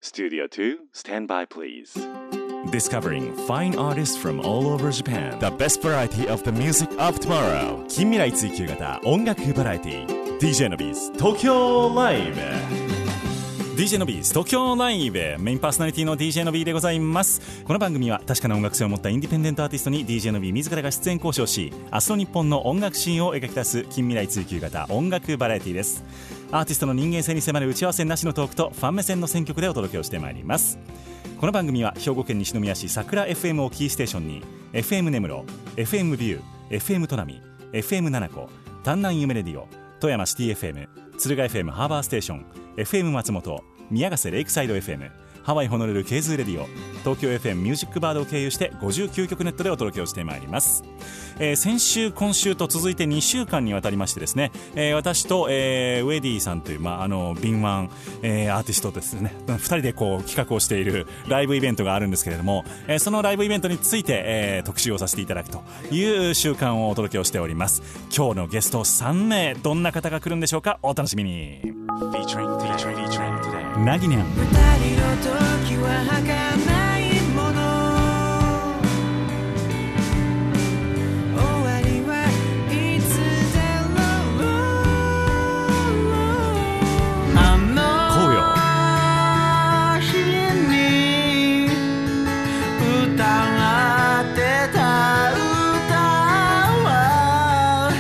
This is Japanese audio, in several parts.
Studio 2, stand by please. Discovering fine artists from all over Japan. The best variety of the music of tomorrow. 近未来追求型音楽バラエティ DJ のビーズ東京ライブ DJ のビーズ東京ライブメインパーソナリティの DJ のビーでございます。この番組は確かな音楽性を持ったインディペンデントアーティストに DJ のビー自らが出演交渉し、明日の日本の音楽シーンを描き出す近未来追求型音楽バラエティです。アーティストの人間性に迫る打ち合わせなしのトークとファン目線の選曲でお届けをしてまいります。この番組は兵庫県西宮市桜 FM をキーステーションに FM 根室、FM ビュー、FM 砺波、FM 七子、丹南夢レディオ、富山シティ FM、敦賀 FM ハーバーステーション、FM 松本、宮ヶ瀬レイクサイド FM、ハワイホノルルケーズーレディオ、東京 FM ミュージックバードを経由して59曲ネットでお届けをしてまいります。先週今週と続いて2週間にわたりましてですね、私と、ウェディさんという、敏腕、アーティストですね、2人でこう企画をしているライブイベントがあるんですけれども、そのライブイベントについて、特集をさせていただくという週間をお届けをしております。今日のゲスト3名、どんな方が来るんでしょうか。お楽しみに。なぎにゃん。 二人の時は儚いもの、終わりはいつだろう。あの日に歌ってた歌は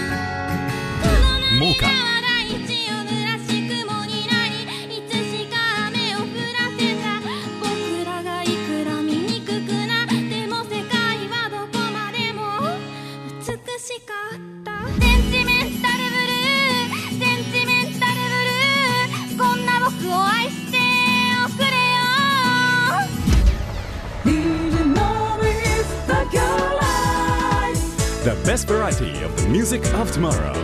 モーカThe best variety of the music of tomorrow.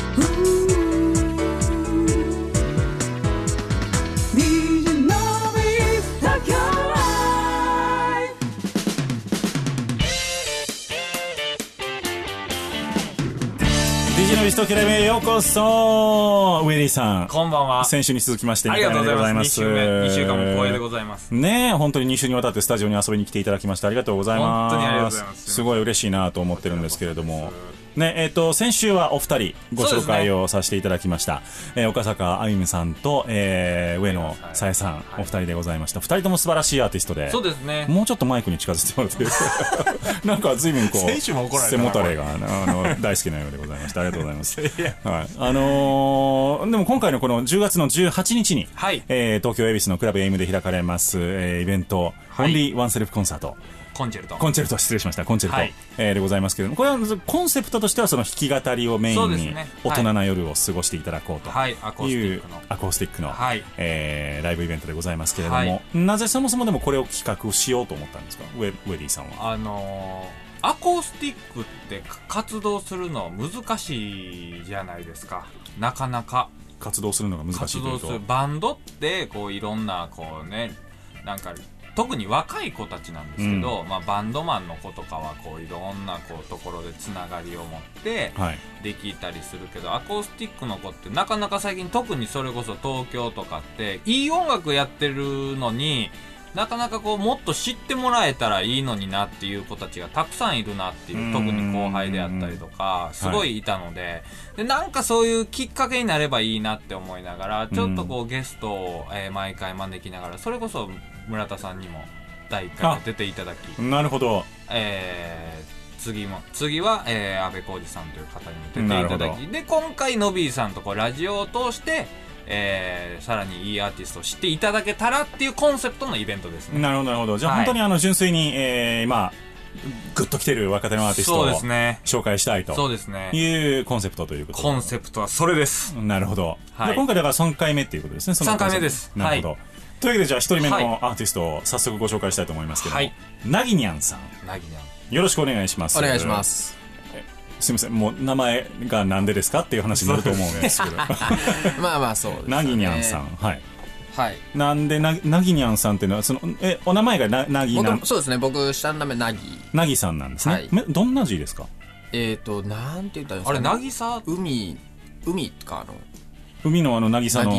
DJ のビストキャラメへようこそ。ウェディさん、 こんばんは。 先週に続きましてありがとうございます。2週間も光栄でございます。 ねえ、本当に2週にわたってスタジオに遊びに来ていただきましてありがとうございます。 本当にありがとうございます。 すごい嬉しいなと思ってるんですけれどもね、先週はお二人ご紹介をさせていただきました、岡坂あゆみさんと、上野さえさん、お二人でございました。二人とも素晴らしいアーティストで、 そうですね、 もうちょっとマイクに近づいてもらってなんか随分こう選手も怒られた背もたれが大好きなようでございました。ありがとうございますはい、でも今回のこの10月の18日に、はい、東京恵比寿のクラブエイムで開かれます、イベント、 はい、 オンリーワンセルフコンサート、 コンチェルト失礼しました。コンチェルト、 はい、 でございますけれども、これはコンセプトとしてはその弾き語りをメインに大人な夜を過ごしていただこうというアコースティックの、はい、ライブイベントでございますけれども、はい、なぜそもそもでもこれを企画しようと思ったんですか、ウェディさんは。 アコースティックって活動するの難しいじゃないですか。なかなか活動するのが難しいというと、 活動するバンドってこういろんなこうね、なんか特に若い子たちなんですけど、バンドマンの子とかはこういろんなこうところでつながりを持ってできたりするけど、アコースティックの子ってなかなか最近、特にそれこそ東京とかっていい音楽やってるのになかなかこうもっと知ってもらえたらいいのになっていう子たちがたくさんいるなっていう、特に後輩であったりとかすごいいたので、でなんかそういうきっかけになればいいなって思いながら、ちょっとこうゲストを、毎回招きながら、それこそ村田さんにも第1回目出ていただき、 なるほど、 次は、安部浩二さんという方にも出ていただき、で今回のびーさんとこうラジオを通してさらにいいアーティストを知っていただけたらっていうコンセプトのイベントですね。 なるほどなるほど。じゃあ、はい、本当に純粋に、今グッと来てる若手のアーティストを紹介したいというコンセプトということで。 コンセプトはそれです。 なるほど、はい、今回だから3回目っていうことですね。 3回目です。 なるほど、はい、というわけでじゃあ1人目のアーティストを早速ご紹介したいと思いますけども、はい、なぎにゃんさん、よろしくお願いします。 お願いします。 すみません、もう名前がなんでですかっていう話になると思うんですけどまあそうですね。 なぎにゃんさん、はいはい、 なんでなぎにゃんさんっていうのはお名前がなぎなん。 そうですね、僕下の名前なぎさんなんですね、はい、どんな字ですか。 なんて言ったらいいんですか、ね、 あれなぎさ、 海か海の渚の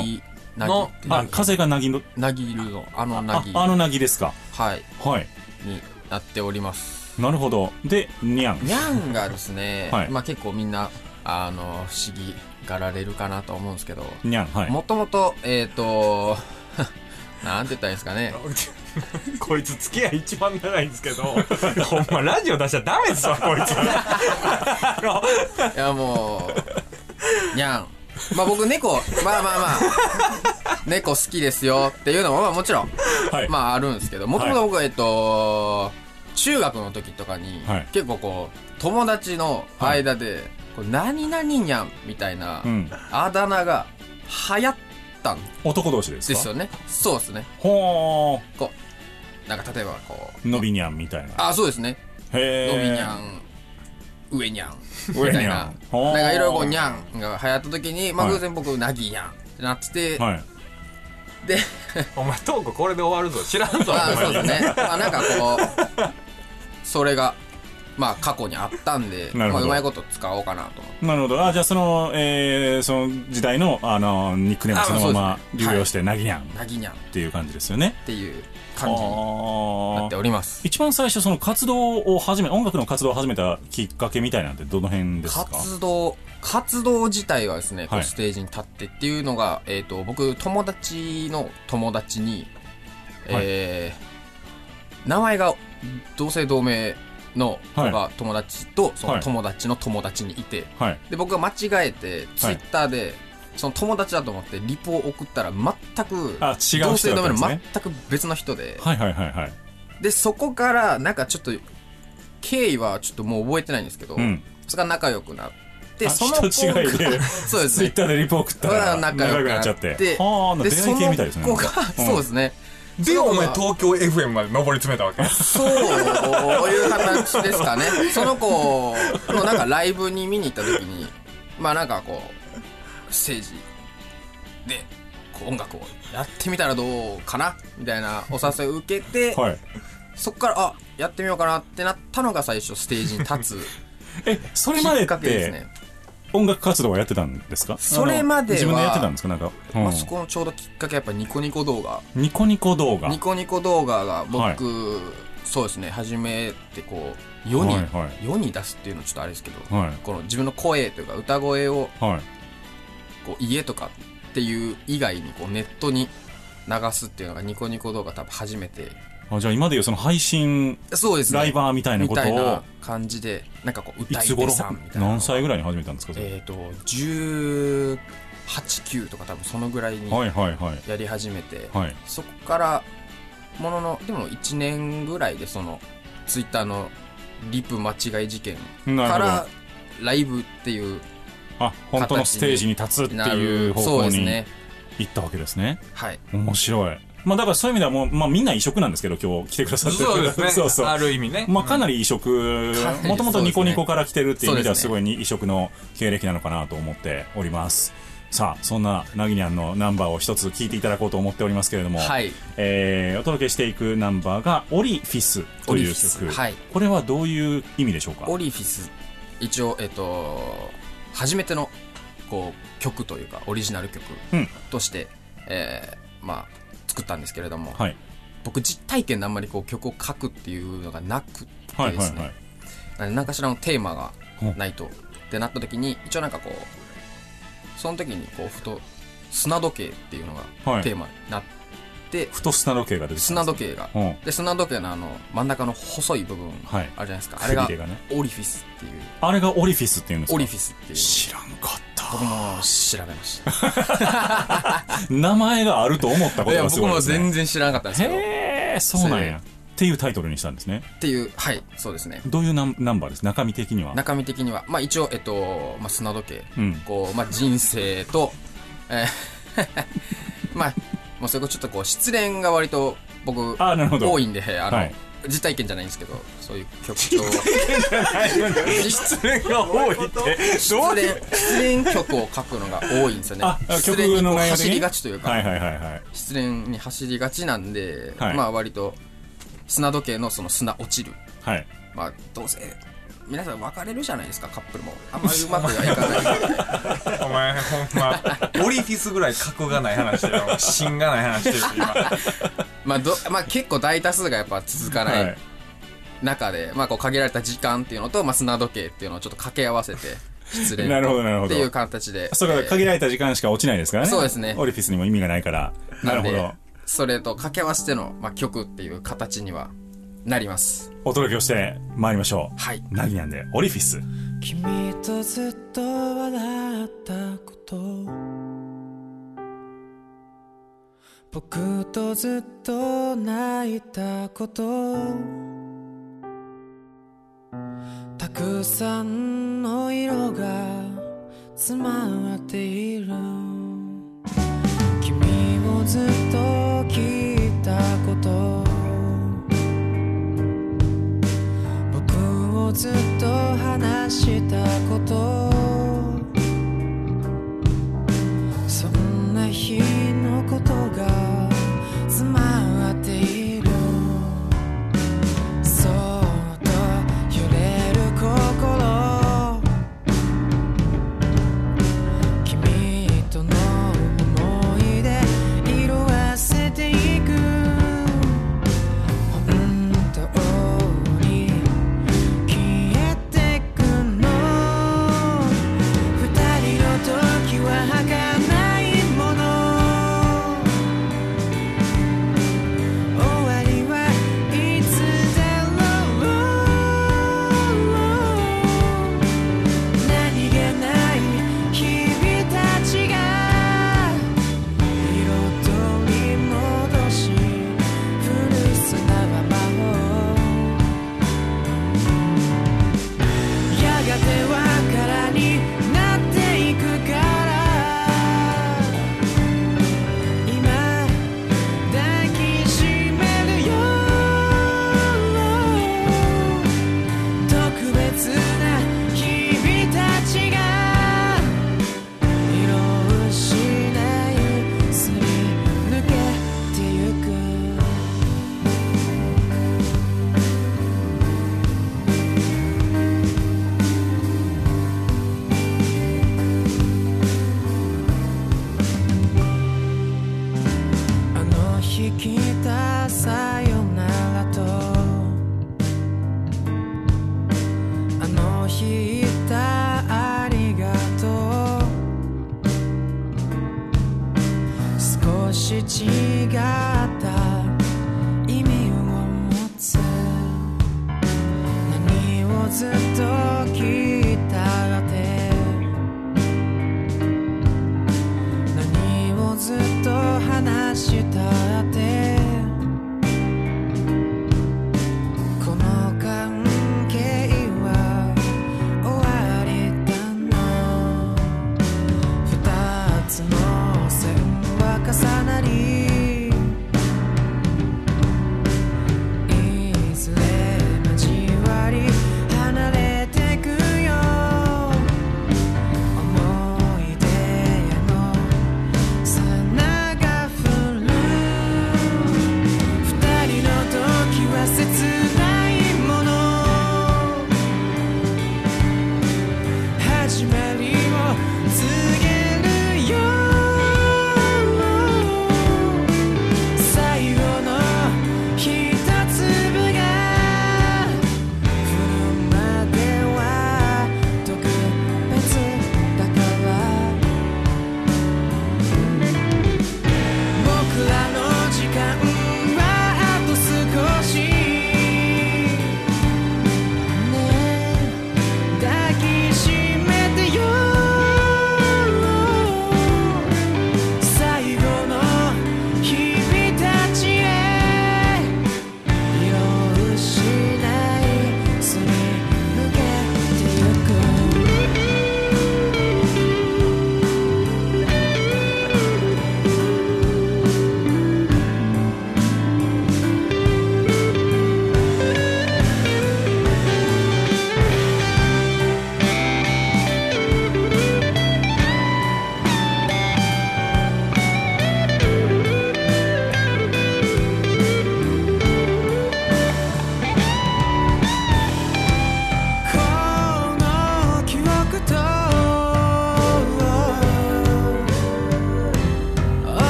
の風がなぎのなぎるのなぎあのなぎですか。 はいはいになっております。 なるほど。でにゃんがですね、 はい、 まあ結構みんな不思議がられるかなと思うんですけど、 にゃん、はい、 もともとなんて言ったらいいんですかねこいつ付き合い一番長いんですけどほんまラジオ出しちゃダメですわこいついやもうにゃん、まあ僕猫まあ猫好きですよっていうのもまあもちろん、はい、まああるんですけど、もともと僕は中学の時とかに、はい、結構こう友達の間で、はい、こう何々にゃんみたいな、あだ名が流行ったん男同士ですか？ ですよね。そうですね。 ほー。 こうなんか例えばこうのびにゃんみたいな。 あ、そうですね。 へー。 のびにゃん、上にゃんみたいな、なんかいろいろこうにゃんが流行った時に、まあ偶然僕なぎにゃんってなってて、はい、でお前トークこれで終わるぞ知らんぞ。 あ、そうですね。まあなんかこうそれがまあ過去にあったんで、まあうまいこと使おうかなと思って。 なるほど。あ、じゃあその時代のニックネームそのまま流用してなぎにゃんっていう感じですよね。 っていう感じになっております。 一番最初その活動を音楽の活動を始めたきっかけみたいなんてどの辺ですか？ 活動自体はですね、こうステージに立ってっていうのが、僕友達の友達に、名前が同姓同名の子が友達とその友達の友達にいて、で僕が間違えてツイッターでその友達だと思ってリプを送ったら全く同姓同名の全く別の人で、でそこからなんかちょっと経緯はちょっともう覚えてないんですけど、それが仲良くなって、その子が人違いでそうですね、 ツイッターでリプ送ったら仲良くなっちゃって、でその子がそうですね。 でお前東京 FM まで上り詰めたわけ。 そういう形ですかね。その子のなんかライブに見に行った時に、まあなんかこうステージでこう音楽をやってみたらどうかなみたいなお誘いを受けて、そっからやってみようかなってなったのが最初ステージに立つそれまでっきっかけですてね。 音楽活動はやってたんですか？ それまでは自分でやってたんですか？なんか、 そこのちょうどきっかけやっぱニコニコ動画が僕、そうですね、初めてこう世に出すっていうのはちょっとあれですけど、この自分の声というか歌声を、こう家とかっていう以外にこうネットに流すっていうのがニコニコ動画多分初めて。 じゃあ今でいうその配信ライバーみたいなことをみたいな感じでなんかこう歌い手さんみたいな。 何歳ぐらいに始めたんですか？ 18、9とか多分そのぐらいにやり始めて、そこからもののでも1年ぐらいでそのツイッターのリプ間違い事件からライブっていう本当のステージに立つっていう方向に行ったわけですね。 はい、 面白い。だからそういう意味ではもう、みんな異色なんですけど、今日来てくださってる。 そうですね。ある意味ね。 かなり異色、もともとニコニコから来てるっていう意味ではすごい異色の経歴なのかなと思っております。さあ、そんななぎにゃんのナンバーを一つ聴いていただこうと思っておりますけれども、お届けしていくナンバーがオリフィスという曲。これはどういう意味でしょうか？ オリフィス、一応、初めてのこう曲というか、オリジナル曲として、作ったんですけれども、僕実体験であんまりこう曲を書くっていうのがなくてですね、何かしらのテーマがないとってなった時に、一応なんかこうその時にこうふと砂時計っていうのがテーマになって、 ふと砂時計が出てきた。 砂時計が、で砂時計の真ん中の細い部分あるじゃないですか、あれがオリフィスっていう。 あれがオリフィスっていうんですか？ オリフィスっていう。 知らんかった。 僕も調べました名前があると思ったことがすごいですね。 僕も全然知らなかったんですけど。 へー、そうなんやっていうタイトルにしたんですね。 っていう、はい、そうですね。 どういうナンバーです？中身的には一応砂時計、こう人生ともうそれこそちょっとこう失恋が割と僕多いんで、実体験じゃないんですけど、そういう曲と失恋が多いって失恋曲を書くのが多いんですよね。失恋にこう走りがちというか、失恋に走りがちなんで、割と砂時計のその砂落ちる、どうせ皆さん別れるじゃないですか、カップルもあんまりうまくはいかないお前ほんまオリフィスぐらい格がない話してる芯がない話してる今まあ結構大多数がやっぱ続かない中で、まあこう限られた時間っていうのと、まあ砂時計っていうのをちょっと掛け合わせて失恋なるほどなるほどっていう形で、 そうか、限られた時間しか落ちないですからね。 そうですね。 オリフィスにも意味がないから。なるほど。 それと掛け合わせての、まあ、曲っていう形にはなります。 お届けをして参りましょう。 はい。 ナギなんでオリフィス。 君とずっと笑ったこと、僕とずっと泣いたこと、たくさんの色が詰まっている、君をずっと聞いたこと、僕をずっと話したこと、そんな日のことが詰まっている、そっと揺れる心、君との思い出色あせていく、本当に消えてくの、二人の時は儚いもの、終わりはいつだろう、何気ない日々たちが彩り戻し古い砂浜を、やがては空になっていくから、今抱きしめるよ、特別な日々たちが色を失いすり抜けてゆく、あの日来たさよならと、あの日言ったありがとう、少し違った意味を持つ、何をずっと聞いたって何をずっと話したって、この関係は終わりだな、二つの線は重なり、いずれ交わり離れ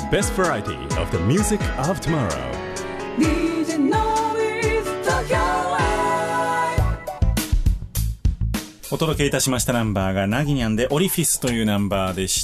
best variety of the music of tomorrow. DJ Nobis Tokyo Live お届けいたしましたナンバーがナギニャンでオリフィスというナンバーでした。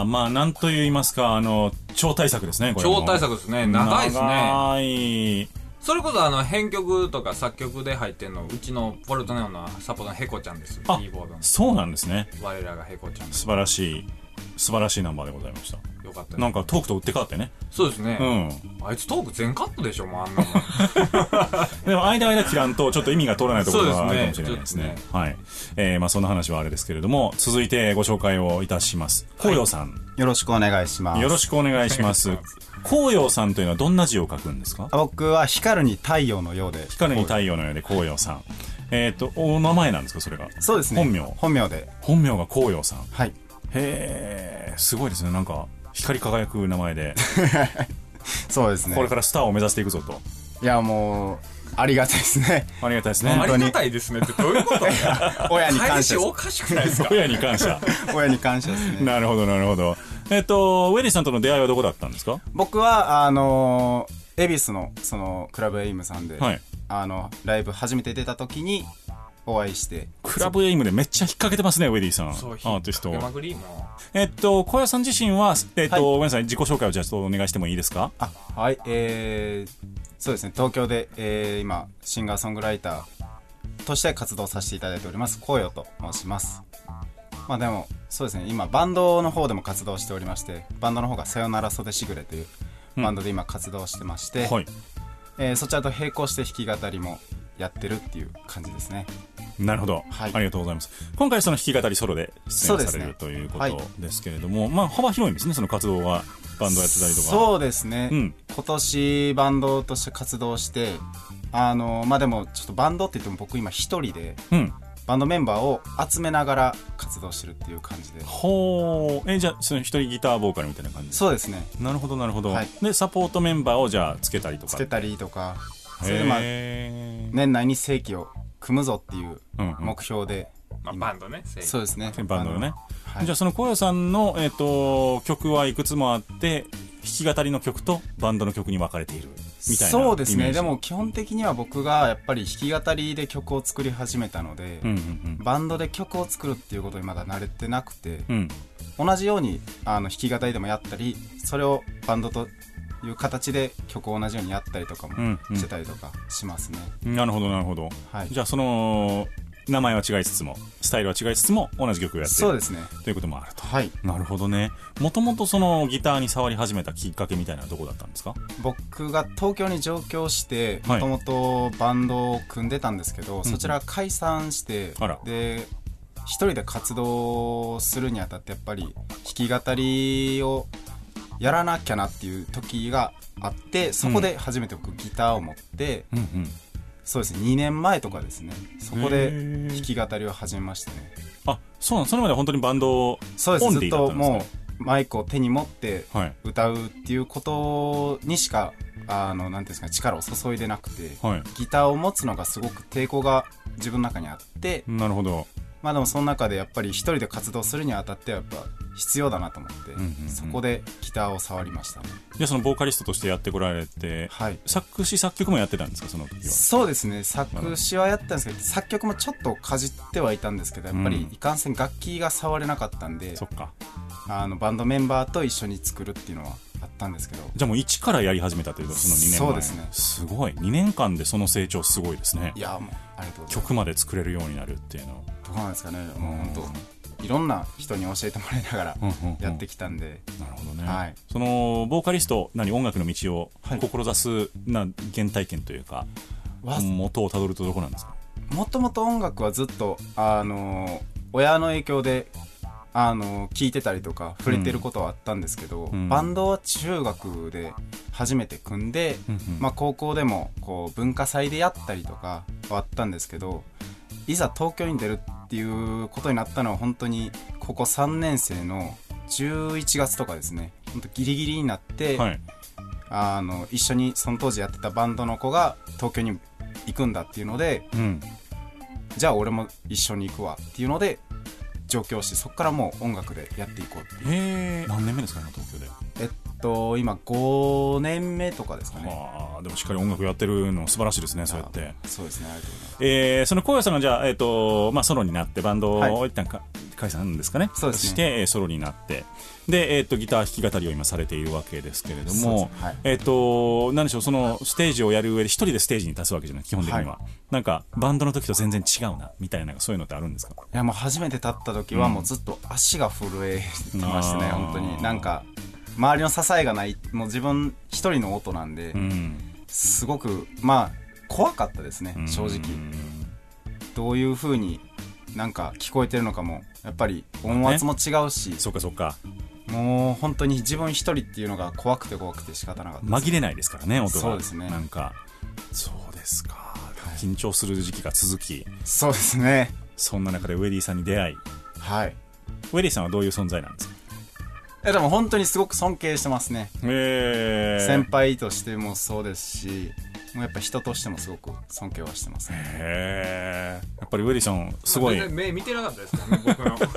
まあなんと言いますか、超大作ですね。これ超大作ですね。長いですね。 長い。 それこそ編曲とか作曲で入ってんのうちのポルトネオのサポートのヘコちゃんです。キーボードの。 そうなんですね。 我らがヘコちゃん。 素晴らしいナンバーでございました。 よかったね。 なんかトークと打って変わってね。 そうですね。 うん。 あいつトーク全カットでしょ、もうあんなの。でも間切らんとちょっと意味が通らないところがあるかもしれないですね。はい。まあそんな話はあれですけれども、続いてご紹介をいたします。紅葉さん。 よろしくお願いします。 よろしくお願いします。紅葉さんというのはどんな字を書くんですか？ 僕は光るに太陽のようで。 光るに太陽のようで紅葉さん。お名前なんですか、それが？ そうですね。本名で。 本名が紅葉さん。 はい。 へー、すごいですね。なんか光り輝く名前で。 そうですね。 これからスターを目指していくぞと。 いや、もうありがたいですね。 ありがたいですね。 ありがたいですねってどういうこと？ 親に感謝。 おかしくないですか？ 親に感謝。 親に感謝ですね。 なるほどなるほど。ウェディさんとの出会いはどこだったんですか？ 僕は恵比寿のそのクラブエイムさんで、はい、ライブ初めて出た時にお会いして。 クラブエイムでめっちゃ引っ掛けてますね、ウェディさん。 そう、 アーティスト。 小屋さん自身はごめんなさい、自己紹介をじゃあちょっとお願いしてもいいですか？ はい、そうですね、東京で、今シンガーソングライターとして活動させていただいております紅葉と申します。まあでもそうですね、今バンドの方でも活動しておりまして、バンドの方がさよなら袖しぐれというバンドで今活動してまして、はい、そちらと並行して弾き語りもやってるっていう感じですね。 なるほど、はい、ありがとうございます。今回その弾き語りソロで出演される、ということですけれども、はい、まあ幅広いんですね、その活動は。バンドやってたりとか。 そうですね、今年バンドとして活動して、まあでもちょっとバンドって言っても僕今一人で、バンドメンバーを集めながら活動してるっていう感じで。 ほう。じゃあその一人ギターボーカルみたいな感じ？ そうですね。 なるほどなるほど、はい、でサポートメンバーをじゃあつけたりとか。 つけたりとか、それでまあ年内に正規を組むぞっていう目標で、 バンドね。 そうですね、 バンドね、はい、じゃあその小屋さんの、曲はいくつもあって、弾き語りの曲とバンドの曲に分かれているみたいな。 そうですね。でも基本的には僕がやっぱり弾き語りで曲を作り始めたので、バンドで曲を作るっていうことにまだ慣れてなくて、同じように弾き語りでもやったり、それをバンドという形で曲を同じようにやったりとかもしてたりとかしますね。 なるほどなるほど、はい、じゃあその名前は違いつつもスタイルは違いつつも同じ曲をやっている。 そうですね。 ということもあると。 はい。 なるほどね。もともとそのギターに触り始めたきっかけみたいなのはどこだったんですか？ 僕が東京に上京してもともとバンドを組んでたんですけど、そちら解散して、で一人で活動するにあたってやっぱり弾き語りをやらなきゃなっていう時があって、そこで初めて僕ギターを持って、そうですね、2年前とかですね、そこで弾き語りを始めましたね。 あ、そうなん。それまで本当にバンドオンリーだったんですか？ そうです。ずっともうマイクを手に持って歌うっていうことにしか、なんていうんですか、力を注いでなくて、ギターを持つのがすごく抵抗が自分の中にあって。 なるほど。 まあでもその中でやっぱり一人で活動するにあたってはやっぱ必要だなと思って、そこでギターを触りましたね。 じゃあそのボーカリストとしてやってこられて、はい、作詞作曲もやってたんですか、その時は？ そうですね、作詞はやったんですけど、作曲もちょっとかじってはいたんですけど、やっぱりいかんせん楽器が触れなかったんで、 そっか、 バンドメンバーと一緒に作るっていうのはあったんですけど。 じゃあもう一からやり始めたというか、その2年前。 そうですね。 すごい。2年間でその成長すごいですね。 いや、もうありがとうございます。 曲まで作れるようになるっていうの。 どうなんですかね。もう本当いろんな人に教えてもらいながらやってきたんで。 なるほどね。 はい。 そのボーカリスト、音楽の道を志す原体験というか、元をたどるとどこなんですか？ もともと音楽はずっと親の影響で聞いてたりとか触れてることはあったんですけど、バンドは中学で初めて組んで、まあ、高校でもこう文化祭でやったりとかはあったんですけど、いざ東京に出るっていうことになったのは本当にここ3年生の11月とかですね。本当ギリギリになって、はい、一緒にその当時やってたバンドの子が東京に行くんだっていうので、じゃあ俺も一緒に行くわっていうので上京して、そこからもう音楽でやっていこうっていう。 何年目ですかね、東京で？ 今5年目とかですかね。 でもしっかり音楽やってるの素晴らしいですね、そうやって。 そうですね、ありがとうございます。 そのこうやさんがじゃあ、ソロになってバンドを一旦解散ですかね、 そうですね、 してソロになってで、ギター弾き語りを今されているわけですけれども、 はい、 何でしょう、そのステージをやる上で一人でステージに立つわけじゃない、基本的には、なんかバンドの時と全然違うなみたいな、そういうのってあるんですか？ いや、もう初めて立った時はもうずっと足が震えてましたね、本当に。なんか周りの支えがない、もう自分一人の音なんで、すごく怖かったですね、正直。どういう風になんか聞こえてるのかも、やっぱり音圧も違うし、 そうかそうか、 もう本当に自分一人っていうのが怖くて仕方なかったです。 紛れないですからね、音が。 そうですね。 なんかそうですか、緊張する時期が続き、 そうですね。 そんな中でウェディさんに出会い、 はい。 ウェディさんはどういう存在なんですか？ でも本当にすごく尊敬してますね。先輩としてもそうですし、もうやっぱ人としてもすごく尊敬はしてますね。 やっぱりウェディさんすごい目見てなかったですかね、僕の。ウェ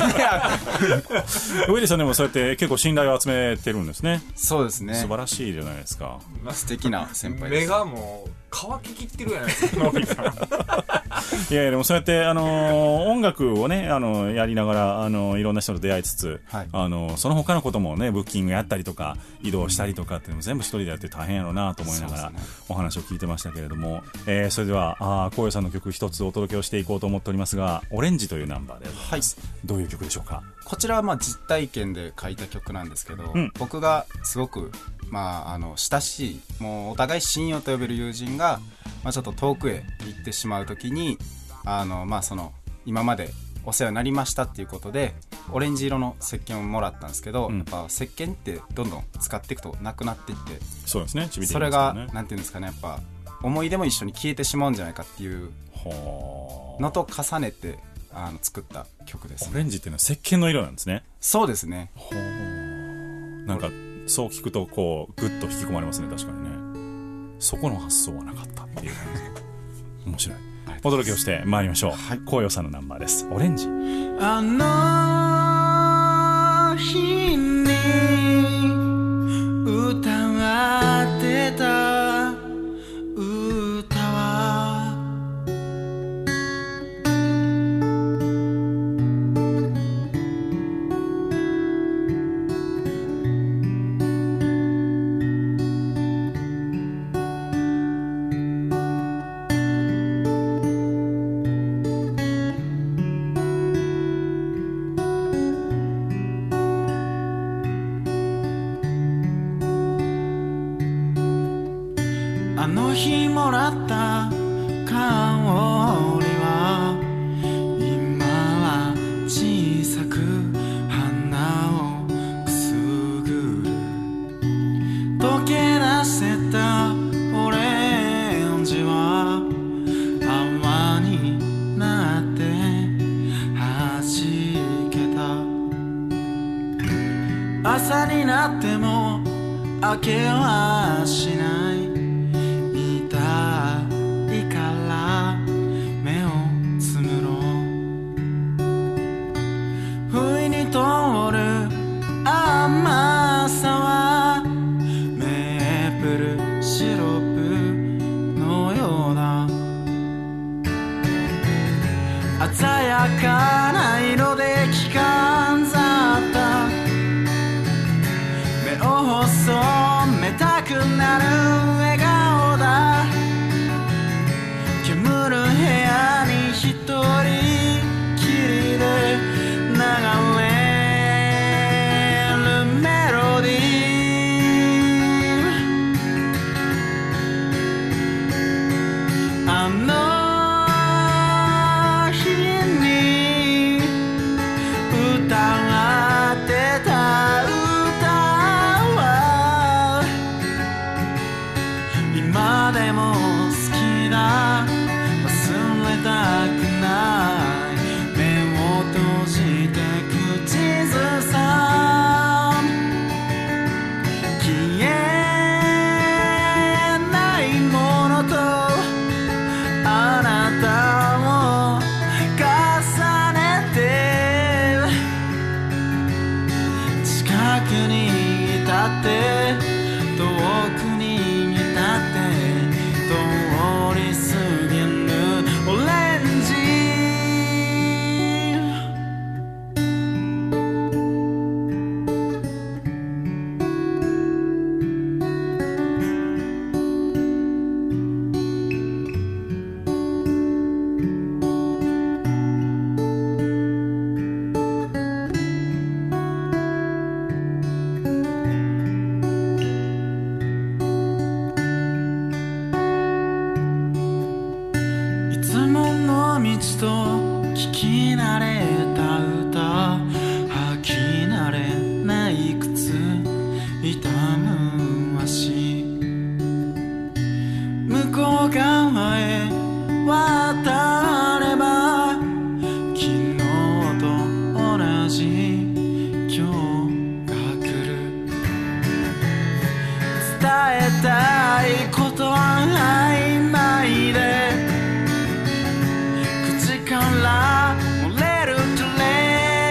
ディさんでもそうやって結構信頼を集めてるんですね。 そうですね。 素晴らしいじゃないですか。 素敵な先輩です。 目がもう乾ききってるやないですか、ノビさん。 いやいや、でもそうやって音楽をねやりながらいろんな人と出会いつつ、はい、その他のこともね、ブッキングやったりとか移動したりとかっていうのも全部一人でやって大変やろうなと思いながら、お話を聞いてましたけれども、それではこうよさんの曲一つお届けをしていこうと思っておりますが、オレンジというナンバーでございます、はい、どういう曲でしょうか？ こちらは実体験で書いた曲なんですけど、僕がすごく親しい、もうお互い親友と呼べる友人が、ちょっと遠くへ行ってしまうときにその今までお世話になりましたっていうことでオレンジ色の石鹸をもらったんですけど、やっぱ石鹸ってどんどん使っていくとなくなっていって、 そうですね、 それがなんていうんですかね、やっぱ思い出も一緒に消えてしまうんじゃないかっていうのと重ねて作った曲ですね。 オレンジっていうのは石鹸の色なんですね。 そうですね。 なんかそう聞くとこうグッと引き込まれますね。確かにね、そこの発想はなかったっていう感じ。面白い。お届けをしてまいりましょう。こうよさんのナンバーです。オレンジ。 あの日に歌ってた歌はあの日もらった香りは今は小さく鼻をくすぐる、溶け出せたオレンジは泡になって弾けた。朝になっても明けはしない、甘さはメープルシロップのような鮮やかな色で着飾った目を細めたくなるちと聞き慣れた歌吐き慣れない靴痛む足向こう側へ渡れば昨日と同じ今日が来る伝えたいことは曖昧で口から漏れる綺麗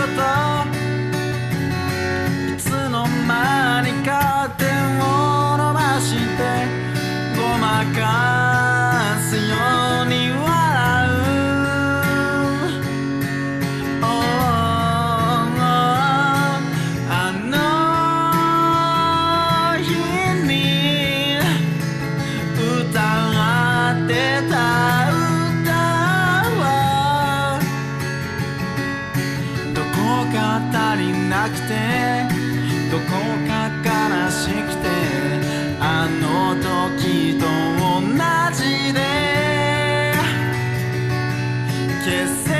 事いつの間にか手を伸ばしてごまかすように笑う、oh, あの日に歌ってた歌はどこか足りなくてどこか悲しくてあの時と同じで消せ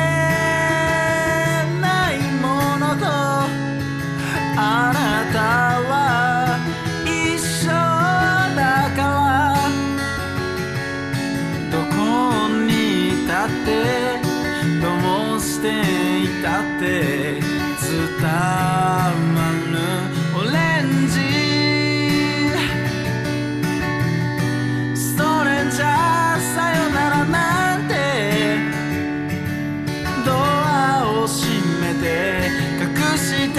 ないものとあなたは一緒だからどこにいたってどうしていたって伝わるオレンジそれじゃあさよならなんてドアを閉めて隠して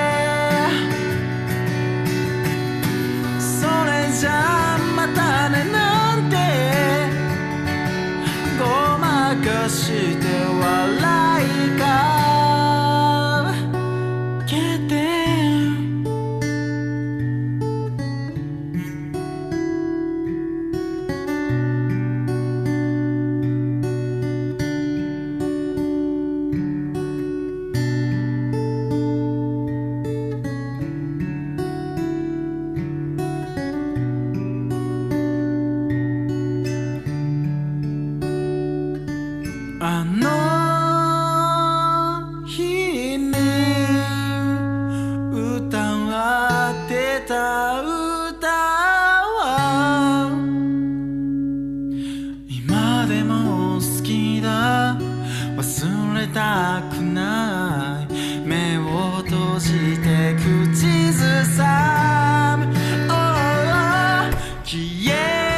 それじゃあまたねなんてごまかして笑いかけてあの日に歌ってた歌は今でも好きだ忘れたくない目を閉じて口ずさむ、oh, 消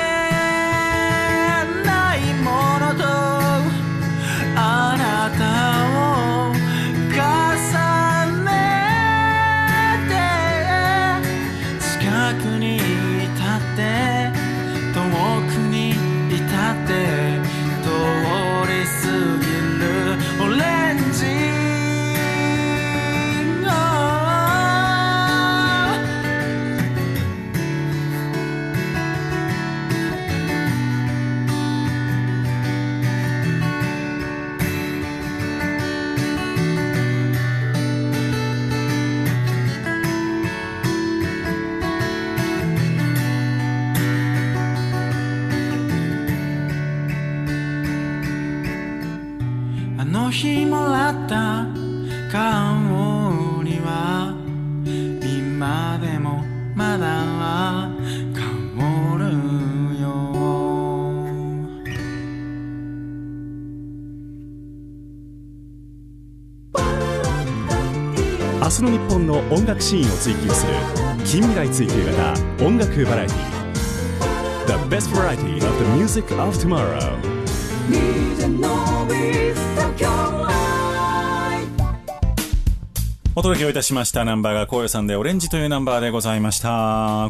えないものとあなたを重ねて近くにいたって遠くにいたって通り過ぎるオレンジ、あの日もらった香りは今でもまだ香るよ。 明日の日本の音楽シーンを追求する近未来追求型音楽バラエティ The best variety of the music of tomorrow。お届けをいたしましたナンバーが高野さんでオレンジというナンバーでございました。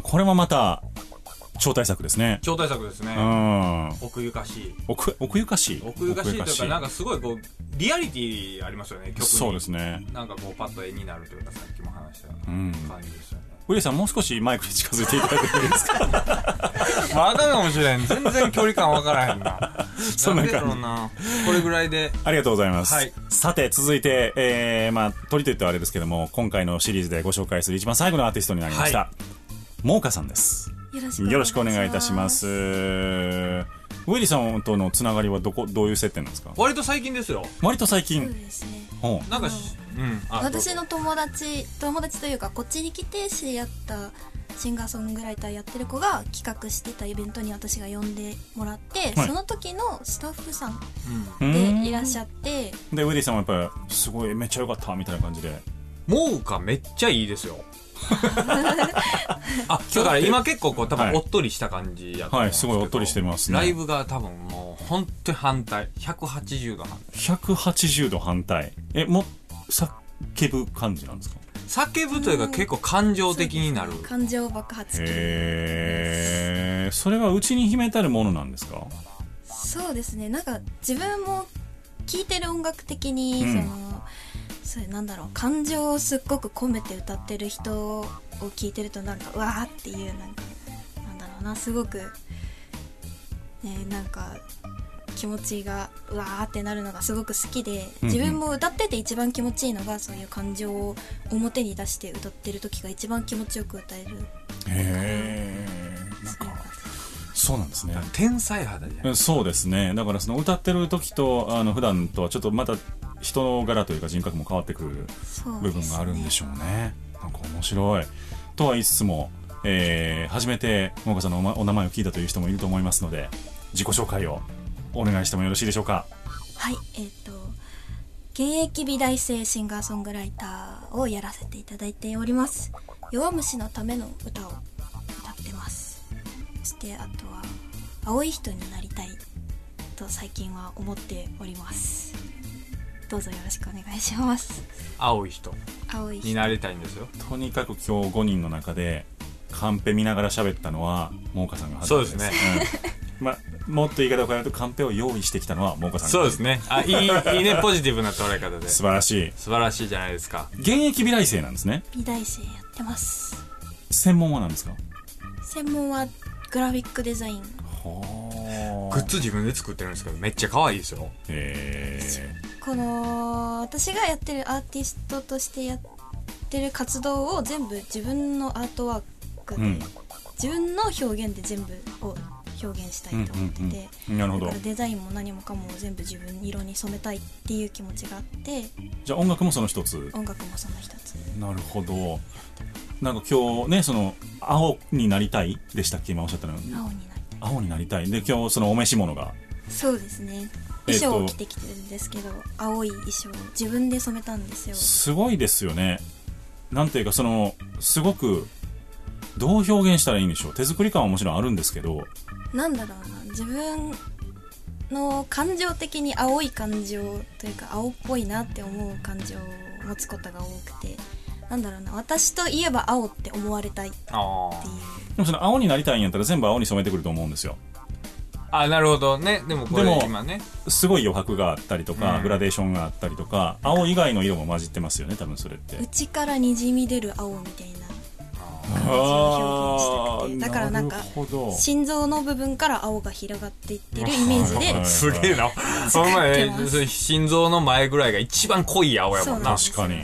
これもまた超大作ですね。 超大作ですね。奥ゆかしい。 奥ゆかしい。 奥ゆかしいというか、なんかすごいこうリアリティありますよね、曲に。 そうですね。 なんかこうパッと絵になるというか、さっきも話したような感じですよね。 ウィリーさん、もう少しマイクに近づいていただいていいですか？ まだかもしれん。全然距離感わからへんな。 そんな感じ。 これぐらいで。 ありがとうございます。 はい、 さて、続いて、鳥といってはあれですけども、今回のシリーズでご紹介する一番最後のアーティストになりました。モーカさんです。 よろしくお願いいたします。ウェリーさんとのつながりはどういう接点なんですか？ 割と最近ですよ。 割と最近。 そうですね。 なんか私の友達というかこっちに来て知り合ったシンガーソングライターやってる子が企画してたイベントに私が呼んでもらって、はい、その時のスタッフさんでいらっしゃって、 でウェリーさんもやっぱりすごいめっちゃ良かったみたいな感じで。 モーカめっちゃいいですよ。だから今結構多分おっとりした感じやと思うんですけど、 はい、すごいおっとりしてますね。 ライブが多分もう本当に反対、180度反対。 180度反対。もう叫ぶ感じなんですか？ 叫ぶというか結構感情的になる。 感情爆発系。 それは内に秘めたるものなんですか？ そうですね。なんか自分も聴いてる音楽的に、そうなんだろう、感情をすっごく込めて歌ってる人を聴いてるとなんかうわーっていうなんだろうな、すごくね、なんか気持ちがうわーってなるのがすごく好きで、自分も歌ってて一番気持ちいいのがそういう感情を表に出して歌ってる時が一番気持ちよく歌える。 なんかそうなんですね。 天才肌じゃん。 そうですね。だからその歌ってる時と普段とはちょっとまた人柄というか人格も変わってくる部分があるんでしょうね。なんか面白いとは言いつつも、初めてもかさんのお名前を聞いたという人もいると思いますので、自己紹介をお願いしてもよろしいでしょうか？ はい、現役美大生シンガーソングライターをやらせていただいております。弱虫のための歌を歌ってます。そしてあとは青い人になりたいと最近は思っております。どうぞよろしくお願いします。 青い人になりたいんですよ。 とにかく今日5人の中でカンペ見ながら喋ったのはモーカさんが初めてです。 そうですね。 もっと言い方を変えるとカンペを用意してきたのはモーカさん。 そうですね。いいね、ポジティブな捉え方で。 素晴らしいじゃないですか。 現役美大生なんですね。 美大生やってます。 専門は何ですか？ 専門はグラフィックデザイン。 グッズ自分で作ってるんですけどめっちゃ可愛いですよ。 この私がやってるアーティストとしてやってる活動を全部自分のアートワークで、自分の表現で全部を表現したいと思ってて、 なるほど。 だからデザインも何もかも全部自分色に染めたいっていう気持ちがあって。 じゃあ音楽もその一つ？ 音楽もその一つ。 なるほど。なんか今日ね、その青になりたいでしたっけ、今おっしゃったの？青になりたいで、今日そのお召し物が。 そうですね、衣装を着てきてるんですけど、青い衣装を自分で染めたんですよ。 すごいですよね。なんていうか、そのすごくどう表現したらいいんでしょう。手作り感はもちろんあるんですけど、 なんだろうな、自分の感情的に青い感情というか青っぽいなって思う感情を持つことが多くて、なんだろうな、私といえば青って思われたいっていう。でもその青になりたいんやったら全部青に染めてくると思うんですよ。 なるほどね。でもこれ今ね、 すごい余白があったりとか、グラデーションがあったりとか、青以外の色も混じってますよね、多分それって。 内からにじみ出る青みたいな感じを表現したくて、だからなんか心臓の部分から青が広がっていってるイメージで。 すげえな。その前心臓の前ぐらいが一番濃い青やもんな。 確かに。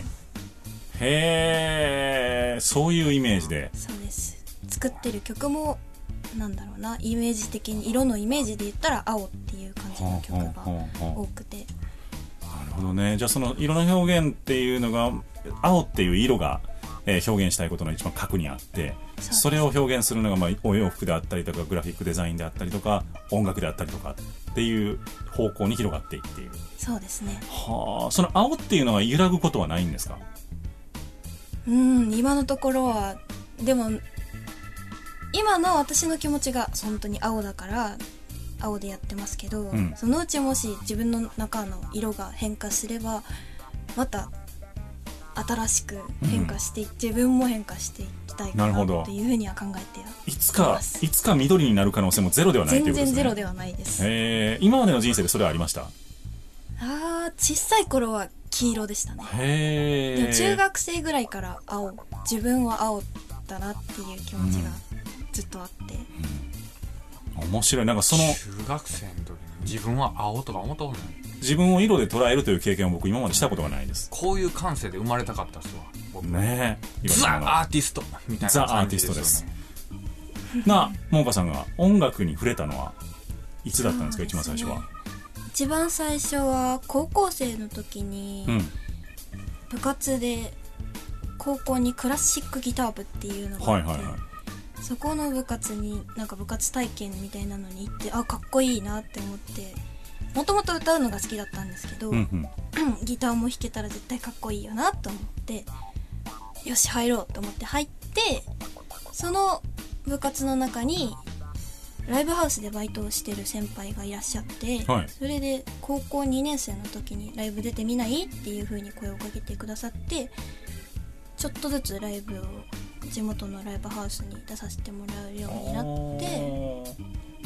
そういうイメージで。 そうです。作ってる曲もなんだろうな、イメージ的に色のイメージで言ったら青っていう感じの曲が多くて。 なるほどね。じゃあその色の表現っていうのが、青っていう色が、表現したいことの一番核にあって、それを表現するのが、お洋服であったりとかグラフィックデザインであったりとか音楽であったりとかっていう方向に広がっていっている。 そうですね。 その青っていうのは揺らぐことはないんですか？ 今のところは。でも今の私の気持ちが本当に青だから青でやってますけど、そのうちもし自分の中の色が変化すればまた新しく変化して、自分も変化していきたいかなっていうふうには考えています。 いつか緑になる可能性もゼロではないということですね。 全然ゼロではないです。 今までの人生でそれはありました？ 小さい頃は黄色でしたね。でも中学生ぐらいから青、自分は青だなっていう気持ちがずっとあって、 面白い。なんかその中学生の時に自分は青とか思ったことない。 自分を色で捉えるという経験を僕今までしたことがないです。 こういう感性で生まれたかったっすわ、僕ね。 ザ・アーティストみたいなザ・アーティストです。 なももかさんが音楽に触れたのはいつだったんですか？一番最初は。 一番最初は高校生の時に部活で高校にクラシックギター部っていうのがあって、そこの部活になんか部活体験みたいなのに行って、あ、かっこいいなって思って、もともと歌うのが好きだったんですけど、ギターも弾けたら絶対かっこいいよなと思って、よし入ろうと思って入って、その部活の中にライブハウスでバイトをしてる先輩がいらっしゃって、それで高校2年生の時にライブ出てみないっていう風に声をかけてくださって、ちょっとずつライブを地元のライブハウスに出させてもらうようになって、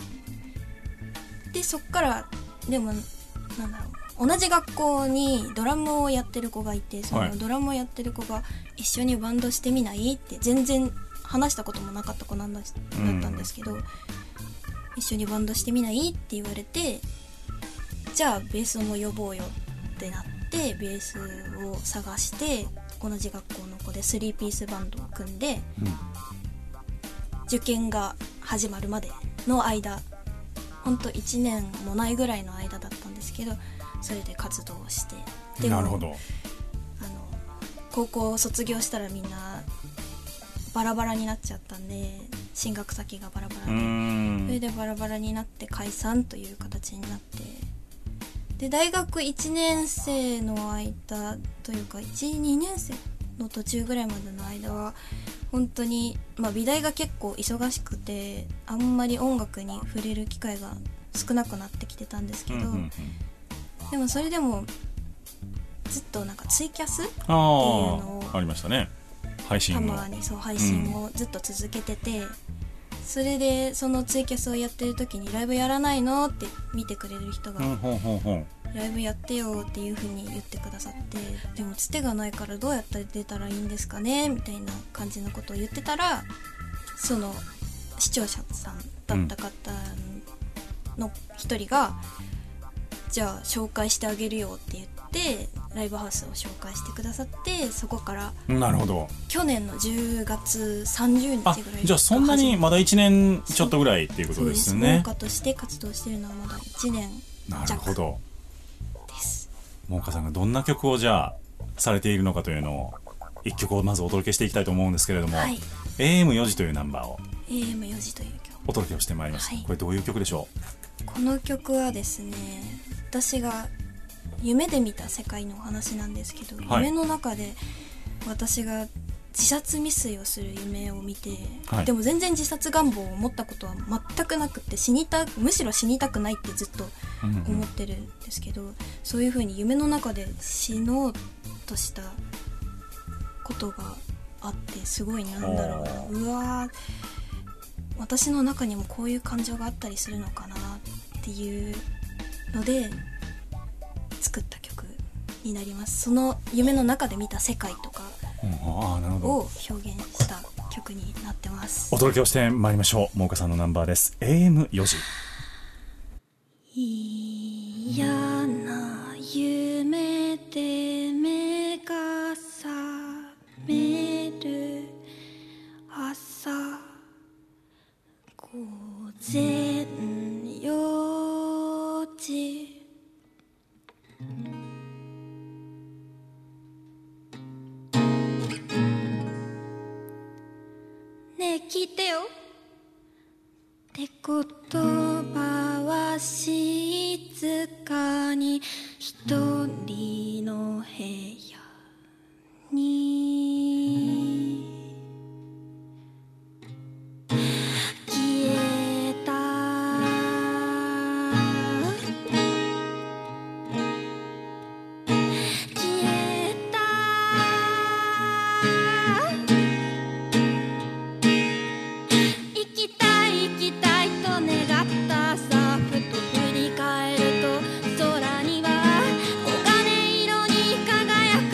でそっからでもなんだろう、同じ学校にドラムをやってる子がいて、そのドラムをやってる子が一緒にバンドしてみないって全然話したこともなかった子だったんですけど、一緒にバンドしてみないって言われて、じゃあベースも呼ぼうよってなってベースを探して、同じ学校の子で3ピースバンドを組んで、受験が始まるまでの間、ほんと1年もないぐらいの間だったんですけど、それで活動をして、でもなるほど、 高校を卒業したらみんなバラバラになっちゃったんで、進学先がバラバラで、それでバラバラになって解散という形になって、で大学1年生の間というか 1,2 年生の途中ぐらいまでの間は本当に、美大が結構忙しくて、あんまり音楽に触れる機会が少なくなってきてたんですけど、でもそれでもずっとなんかツイキャスっていうのをありましたね、配信たまにそう配信をずっと続けてて、それでそのツイキャスをやってる時にライブやらないのって見てくれる人が、ライブやってよっていう風に言ってくださって、でもつてがないからどうやったら出たらいいんですかねみたいな感じのことを言ってたら、その視聴者さんだった方の一人が、じゃあ紹介してあげるよって言ってライブハウスを紹介してくださって、そこからなるほど、 去年の10月30日ぐらい、 じゃあそんなにまだ1年ちょっとぐらいっていうことですね。 農家として活動しているのはまだ1年なるほどです。 ももかさんがどんな曲をじゃあされているのかというのを1曲をまずお届けしていきたいと思うんですけれども、AM4 時というナンバーを AM4 時という曲お届けをしてまいります、これどういう曲でしょう？この曲はですね、私が夢で見た世界のお話なんですけど、夢の中で私が自殺未遂をする夢を見て、でも全然自殺願望を持ったことは全くなくて、むしろ死にたくないってずっと思ってるんですけど、そういう風に夢の中で死のうとしたことがあって、すごいなんだろうな、うわー、私の中にもこういう感情があったりするのかなっていうので作った曲になります。その夢の中で見た世界とかを表現した曲になってます。 お届けをしてまいりましょう。ももかさんのナンバーです。 AM4 時。 嫌な夢で目が覚める朝、午前4時、ねえ聞いてよって言葉は静かに一人の部屋に消えた。輝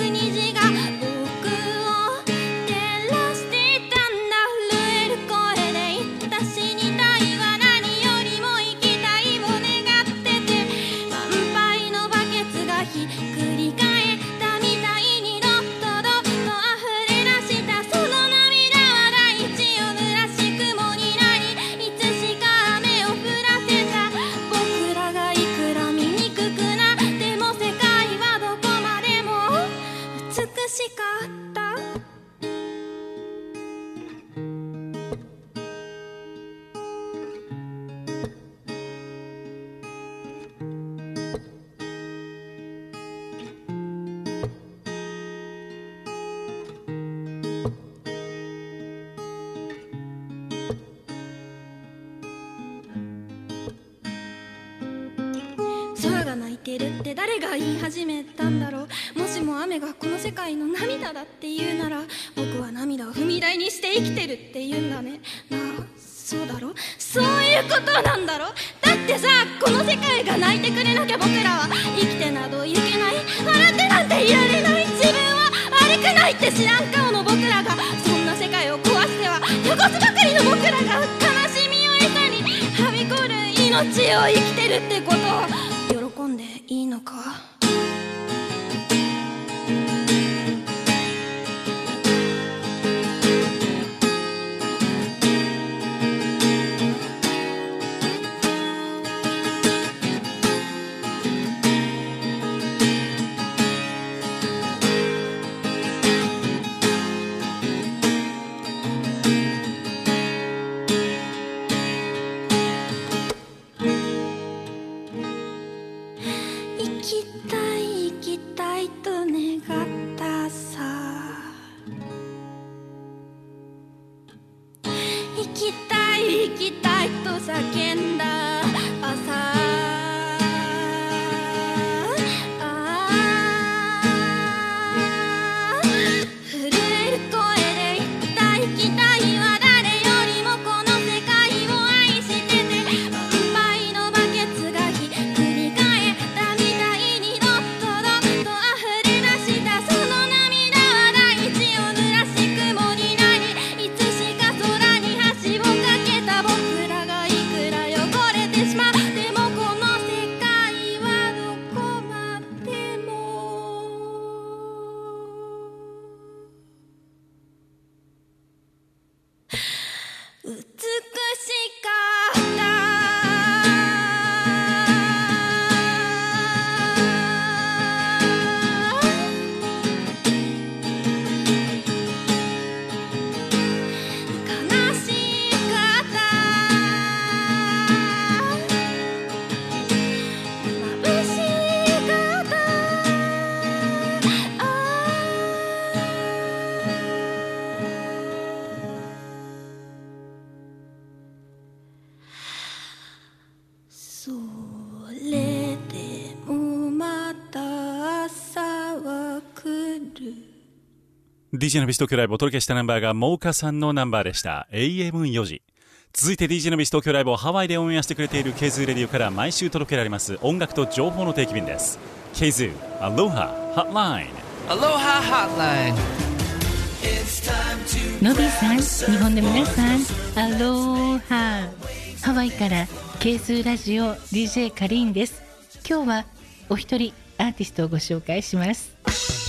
けるって誰が言い始めたんだろう。もしも雨がこの世界の涙だって言うなら、僕は涙を踏み台にして生きてるって言うんだね。なあ、そうだろ、そういうことなんだろ。だってさ、この世界が泣いてくれなきゃ僕らは生きてなどいけない。笑ってなんていられない。自分は悪くないって知らん顔の僕らが、そんな世界を壊しては汚すばかりの僕らが、悲しみを餌にはびこる命を生きてるってことを喜んでいいのか。 DJ のビス東京ライブをお届けしたナンバーがモーカさんのナンバーでした。 AM4 時。続いて DJ のビス東京ライブをハワイでオンエアしてくれている K-ZOO レディオから毎週届けられます音楽と情報の定期便です。 K-ZOO Aloha Hotline。 Aloha Hotline。 のびさん、日本の皆さん、アロハ。ハワイから K-ZOO ラジオ DJ カリンです。今日はお一人アーティストをご紹介します。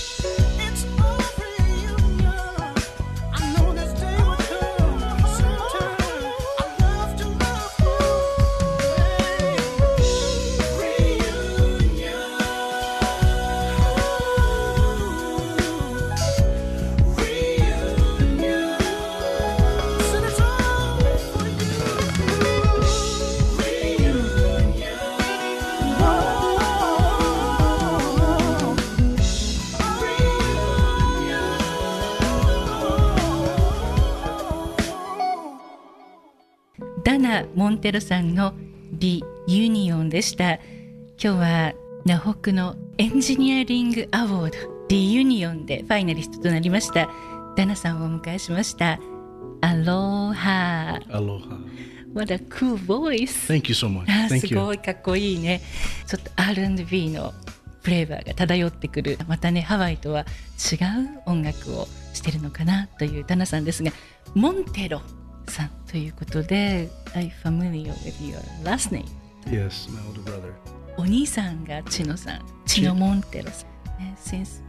ダナ・モンテロさんの The Union でした。今日はナホクのエンジニアリングアワード The Union でファイナリストとなりましたダナさんをお迎えしました。アロハ。 Aloha。 What a cool voice。 Thank you so much。 すごいかっこいいね。ちょっと R&B のフレーバーが漂ってくる、またねハワイとは違う音楽をしてるのかなというダナさんですが、モンテロさんということで Are you familiar with your last name? Yes, my older brother。 お兄さんがチノさん、チノ・モンテロさん、ね、Since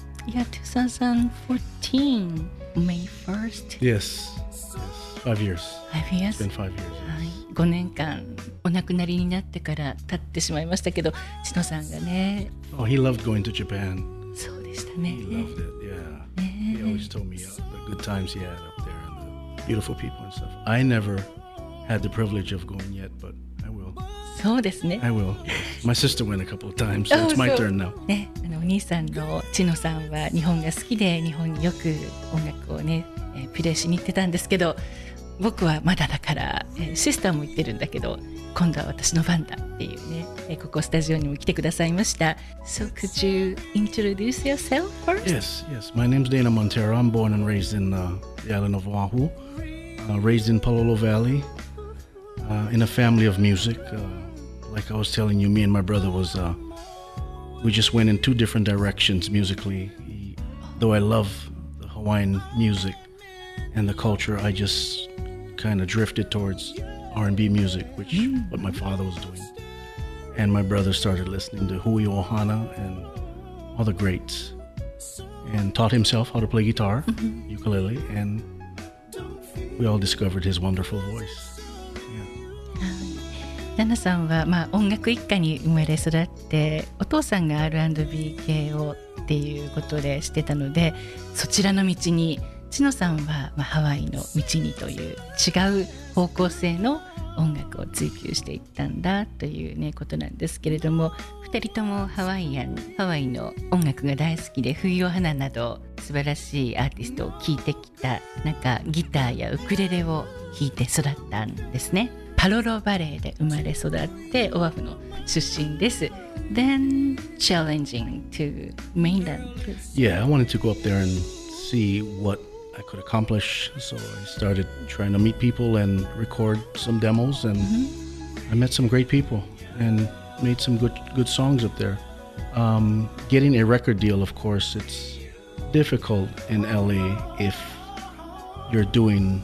2014 May 1st。 Yes, 5 years。 5 years。 It's been 5 years、 はい、5年間お亡くなりになってから経ってしまいましたけど、チノさんがね、 Oh, he loved going to Japan。 そうでしたね。 He loved it, yeah。 He always told me the good times he had up there and the beautiful people and stuff. I never had the privilege of going yet, but I will。 そうですね。 I will。 My sister went a couple of times, so it's my turn now。 ね、お兄さんのチノさんは日本が好きで日本によく音楽をね、プレイしに行ってたんですけど、僕はまだだから、シスターも行ってるんだけど今度は私の番だっていうね、ここスタジオにも来てくださいました。 So could you introduce yourself first? Yes. My name's Dana Montero. I'm born and raised in the island of Oahu, raised in Palolo Valley, in a family of music. Like I was telling you, me and my brother we just went in two different directions musically. Though I love the Hawaiian music and the culture, I just kind of drifted towards R&B music, which what my father was doing. And my brother started listening to Hui Ohana and all the greats, and taught himself how to play guitar, ukulele, and we all discovered his wonderful voice. ダナさんは、音楽一家に生まれ育って、お父さんが R&B 系をっていうことでしてたので、そちらの道に、千野さんは、ハワイの道にという違う方向性の音楽を追求していったんだというねことなんですけれども、2人ともハワイの音楽が大好きで、冬お花など素晴らしいアーティストを聴いてきた、なんかギターやウクレレを弾いて育ったんですね。パロロバレーで生まれ育ってオアフの出身です。Then challenging to mainland. Yeah, I wanted to go up there and see what I could accomplish, so I started trying to meet people and record some demos, and I met some great people and made some good songs up there. Getting a record deal, of course, it's difficult in LA if you're doing,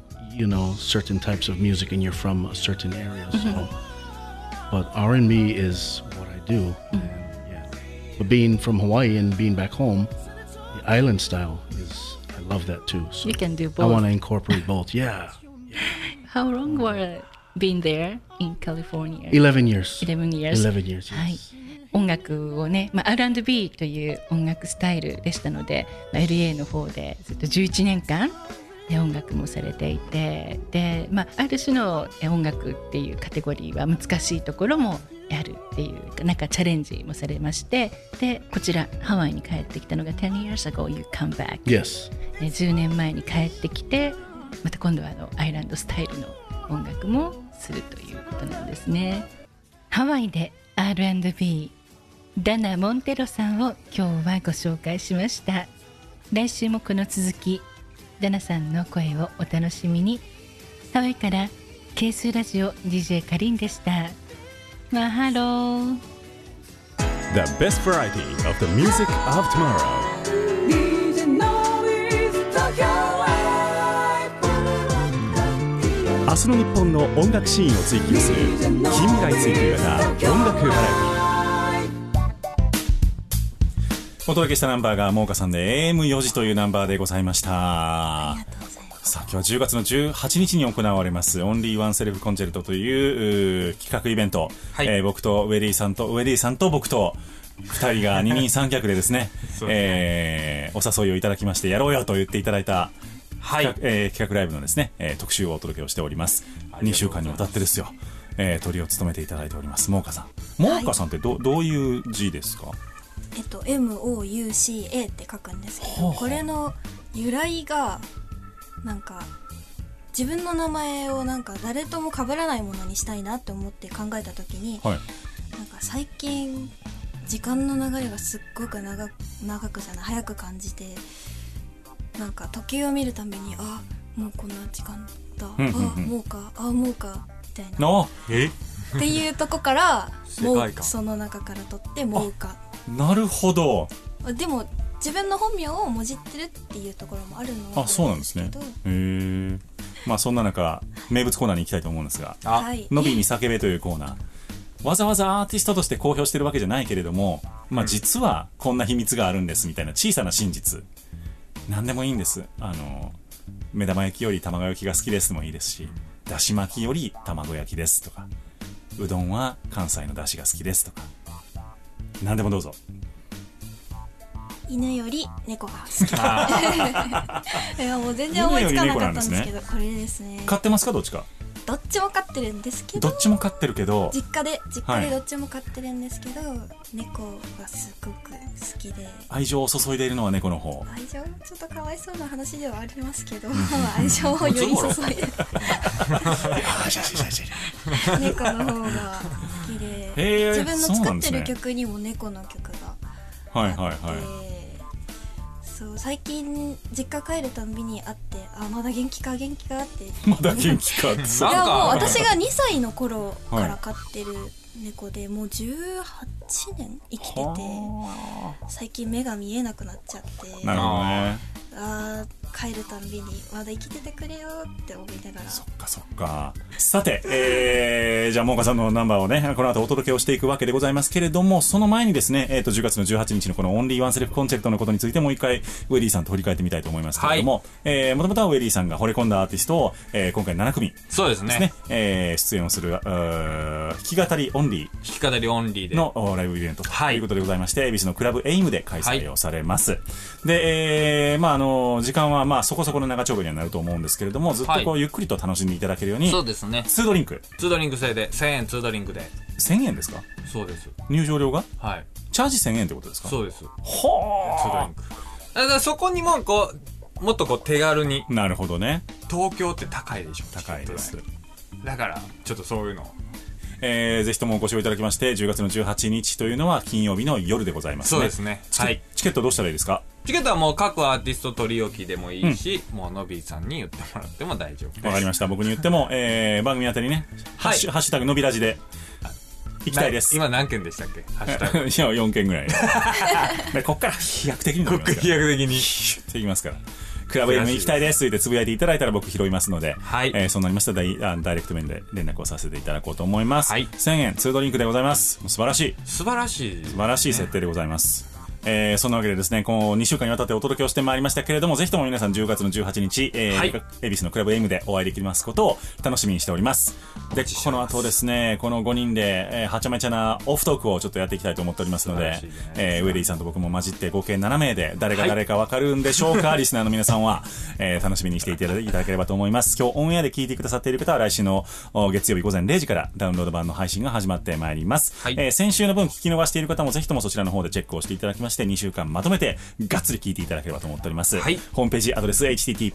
certain types of music and you're from a certain area. So, but R&B is what I do. And, yeah. But being from Hawaii and being back home, the island style I love that too. So you can do both. I want to incorporate both. Yeah. How long were been there in California? 11 years. 11 years. 11 years. Yes. はい。音楽をね、R&B という音楽スタイルでしたので、LA の方でずっと11年間で音楽もされていて、で、ある種の音楽っていうカテゴリーは難しいところもあるっていうなんかチャレンジもされまして、でこちらハワイに帰ってきたのが10 years ago you come back。 Yes。 10年前に帰ってきて、また今度はアイランドスタイルの音楽もするということなんですね。ハワイで R&B、 ダナ・モンテロさんを今日はご紹介しました。来週もこの続き、ダナさんの声をお楽しみに。ハワイからケースラジオ DJ カリンでした。マハロー。 The best variety of the music of tomorrow。 明日の日本の音楽シーンを追求する近未来追求型音楽バラエティ。お届けしたナンバーがモーカさんで AM4 時というナンバーでございました。さあ今日は10月の18日に行われますオンリーワンセルフコンチェルトという企画イベント、僕とウェディさんと僕と2人が二人三脚でですねお誘いをいただきましてやろうよと言っていただいた企画ライブのですね、特集をお届けをしております。2週間にわたってですよ、トリを務めていただいておりますモーカさん。モーカさんってどういう字ですか MOUCA って書くんですけど、これの由来がなんか自分の名前をなんか誰とも被らないものにしたいなって思って考えた時に、なんか最近時間の流れがすっごく早く感じて、なんか時計を見るためにもうこんな時間だ、もうかみたいなっていうとこからその中から取ってもうか。 なるほど。 でも自分の本名をもじってるっていうところもあるので。 そうなんですね。そんな中名物コーナーに行きたいと思うんですが、のびに叫べというコーナー、わざわざアーティストとして公表してるわけじゃないけれども、実はこんな秘密があるんですみたいな小さな真実、何でもいいんです。目玉焼きより卵焼きが好きですもいいですし、だし巻きより卵焼きですとか、うどんは関西のだしが好きですとか、何でもどうぞ。 犬より猫が好き。いやもう全然思いつかなかったんですけど、これですね。 飼ってますか？どっちか。 どっちも飼ってるんですけど、 どっちも飼ってるけど実家でどっちも飼ってるんですけど、猫がすごく好きで、 愛情を注いでいるのは猫の方。 愛情ちょっとかわいそうな話ではありますけど愛情をより注いで猫の方が好きで、自分の作ってる曲にも猫の曲があって、そう最近実家帰るたんびに会って、あまだ元気かってまだ元気かっていやもう私が2歳の頃から飼ってる猫で、もう18年生きてて、最近目が見えなくなっちゃって、 なるほどね、 帰るたんびにまだ生きててくれよって思いながら。 そっか。さて、じゃあもうかさんのナンバーをねこの後お届けをしていくわけでございますけれども、その前にですね、10月の18日のこのオンリーワンセルフコンチェルトのことについてもう一回ウェリーさんと振り返ってみたいと思いますけれども、もともとはウェリーさんが惚れ込んだアーティストを、今回7組そうですね、 出演をする弾き語りオンリーでのライブイベントということでございまして、恵比寿のクラブエイムで開催をされます。で、時間はそこそこの長丁場にはなると思うんですけれども、ずっとこうゆっくりと楽しんでいただけるように、 そうですね、 2ドリンク制で1000円、2ドリンクで 1000円ですか？ そうです。 入場料がチャージ1000円ってことですか？ そうです。 2 ドリンクだからそこにももっと手軽に。 なるほどね。 東京って高いでしょ。 高いです。 だからちょっとそういうのぜひともご視聴いただきまして、10月の18日というのは金曜日の夜でございますね。 そうですね。 チケットどうしたらいいですか？ チケットはもう各アーティスト取り置きでもいいし、もうのびさんに言ってもらっても大丈夫です。 わかりました。僕に言っても、番組あたりね、ハッシュタグのびラジで行きたいです。 今何件でしたっけ？ハッシュタグいや4件ぐらいでこっから飛躍的に飛躍的にシュッていきますから、クラブ M 行きたいですってつぶやいていただいたら僕拾いますので、そうなりましたらダイレクト面で連絡をさせていただこうと思います。1000円2ドリンクでございます。素晴らしい設定でございます。そんなわけでですね、この2週間にわたってお届けをしてまいりましたけれども、ぜひとも皆さん10月の18日、恵比寿のクラブ M でお会いできますことを楽しみにしております。で、この後ですね、この5人で、はちゃめちゃなオフトークをちょっとやっていきたいと思っておりますので、ウェリーさんと僕も混じって合計7名で誰が誰かわかるんでしょうか、リスナーの皆さんは、楽しみにしていただければと思います。今日オンエアで聞いてくださっている方は来週の月曜日午前0時からダウンロード版の配信が始まってまいります。先週の分聞き逃している方もぜひともそちらの方でチェックをしていただきまして、2週間まとめてがっつり聞いていただければと思っております。ホームページアドレス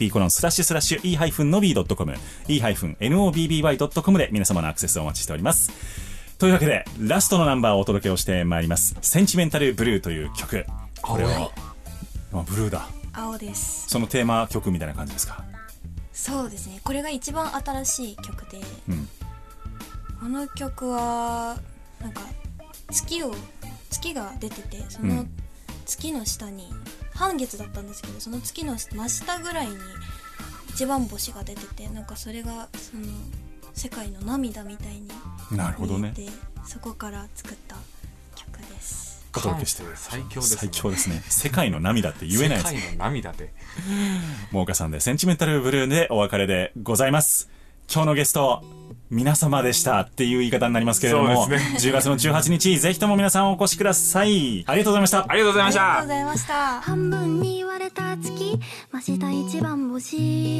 http://e-nobby.com e-nobby.com で皆様のアクセスをお待ちしております。というわけでラストのナンバーをお届けをしてまいります。センチメンタルブルーという曲。これは、ブルーだ。 青です。 そのテーマ曲みたいな感じですか？ そうですね。これが一番新しい曲で、この曲はなんか月が出てて、その月の下に半月だったんですけど、その月の真下ぐらいに一番星が出てて、なんかそれがその世界の涙みたいに見えて、そこから作った曲です。 お届けして最強ですね。 最強ですね。世界の涙って言えないです。 世界の涙でもうかさんでセンチメンタルブルーでお別れでございます。今日のゲスト皆様でしたっていう言い方になりますけれども、10月の18日ぜひとも皆さんお越しください。ありがとうございました。 ありがとうございました。 ありがとうございました。 半分に割れた月、真下一番星、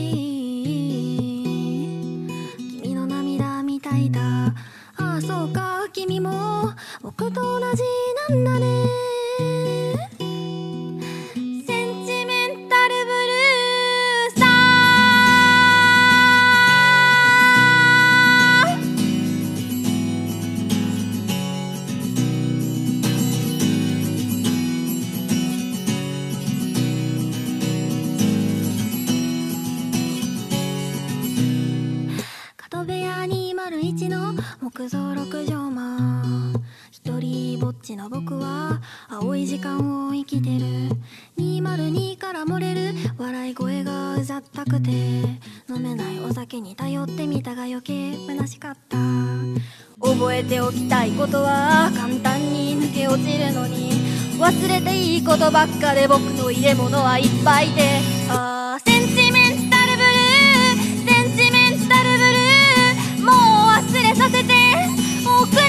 君の涙みたいだ。ああそうか、君も僕と同じなんだね。木造6畳間、一人ぼっちの僕は青い時間を生きてる。202から漏れる笑い声がうざったくて、飲めないお酒に頼ってみたが余計虚しかった。覚えておきたいことは簡単に抜け落ちるのに、忘れていいことばっかで僕の入れ物はいっぱいで、ああセンチメンタルブルー、センチメンタルブルー、もう忘れさせておくれよ。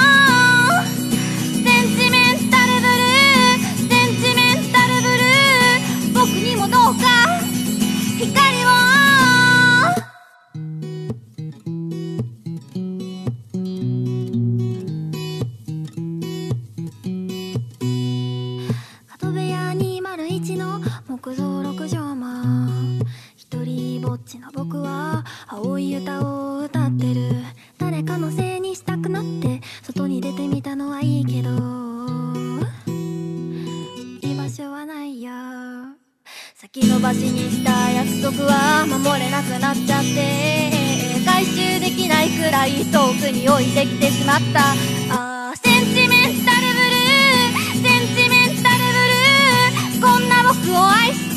センチメンタルブルー、センチメンタルブルー、僕にもどうか光を。 誰かのせいにしたくなって外に出てみたのはいいけど居場所はないよ。先延ばしにした約束は守れなくなっちゃって回収できないくらい遠くに置いてきてしまった。センチメンタルブルーセンチメンタルブルーこんな僕を愛して